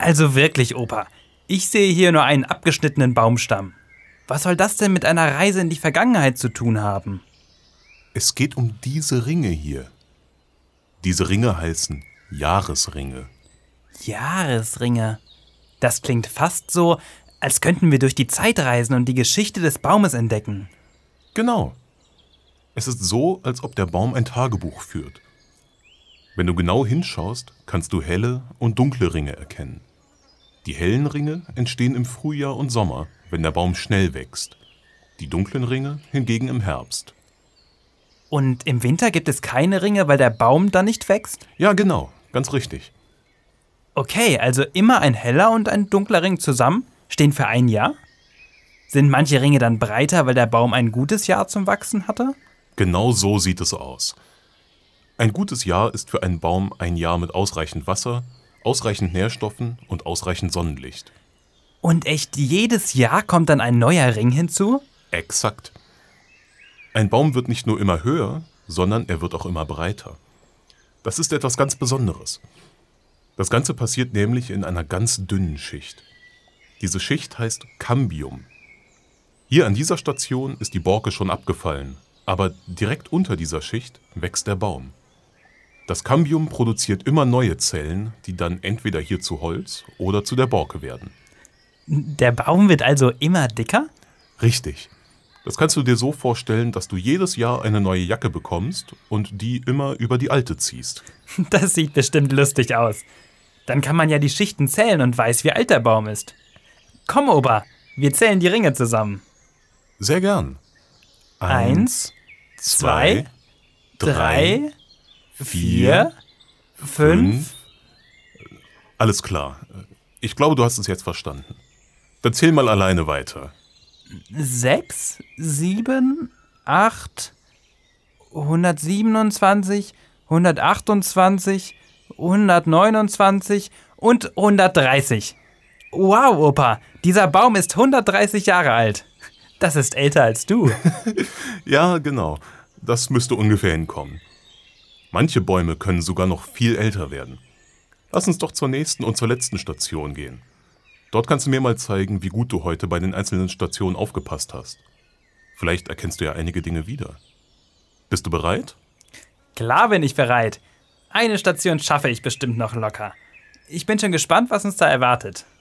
Also wirklich, Opa. Ich sehe hier nur einen abgeschnittenen Baumstamm. Was soll das denn mit einer Reise in die Vergangenheit zu tun haben? Es geht um diese Ringe hier. Diese Ringe heißen Jahresringe. Jahresringe. Das klingt fast so, als könnten wir durch die Zeit reisen und die Geschichte des Baumes entdecken. Genau. Es ist so, als ob der Baum ein Tagebuch führt. Wenn du genau hinschaust, kannst du helle und dunkle Ringe erkennen. Die hellen Ringe entstehen im Frühjahr und Sommer, wenn der Baum schnell wächst. Die dunklen Ringe hingegen im Herbst. Und im Winter gibt es keine Ringe, weil der Baum dann nicht wächst? Ja, genau, ganz richtig. Okay, also immer ein heller und ein dunkler Ring zusammen stehen für ein Jahr? Sind manche Ringe dann breiter, weil der Baum ein gutes Jahr zum Wachsen hatte? Genau so sieht es aus. Ein gutes Jahr ist für einen Baum ein Jahr mit ausreichend Wasser, ausreichend Nährstoffen und ausreichend Sonnenlicht. Und echt jedes Jahr kommt dann ein neuer Ring hinzu? Exakt. Ein Baum wird nicht nur immer höher, sondern er wird auch immer breiter. Das ist etwas ganz Besonderes. Das Ganze passiert nämlich in einer ganz dünnen Schicht. Diese Schicht heißt Kambium. Hier an dieser Station ist die Borke schon abgefallen, aber direkt unter dieser Schicht wächst der Baum. Das Kambium produziert immer neue Zellen, die dann entweder hier zu Holz oder zu der Borke werden. Der Baum wird also immer dicker? Richtig. Das kannst du dir so vorstellen, dass du jedes Jahr eine neue Jacke bekommst und die immer über die alte ziehst. Das sieht bestimmt lustig aus. Dann kann man ja die Schichten zählen und weiß, wie alt der Baum ist. Komm, Opa, wir zählen die Ringe zusammen. Sehr gern. 1, 2, 3, 4, 5. Alles klar. Ich glaube, du hast es jetzt verstanden. Dann zähl mal alleine weiter. 6, 7, 8, 127, 128, 129 und 130. Wow, Opa, dieser Baum ist 130 Jahre alt. Das ist älter als du. Ja, genau. Das müsste ungefähr hinkommen. Manche Bäume können sogar noch viel älter werden. Lass uns doch zur nächsten und zur letzten Station gehen. Dort kannst du mir mal zeigen, wie gut du heute bei den einzelnen Stationen aufgepasst hast. Vielleicht erkennst du ja einige Dinge wieder. Bist du bereit? Klar bin ich bereit. Eine Station schaffe ich bestimmt noch locker. Ich bin schon gespannt, was uns da erwartet.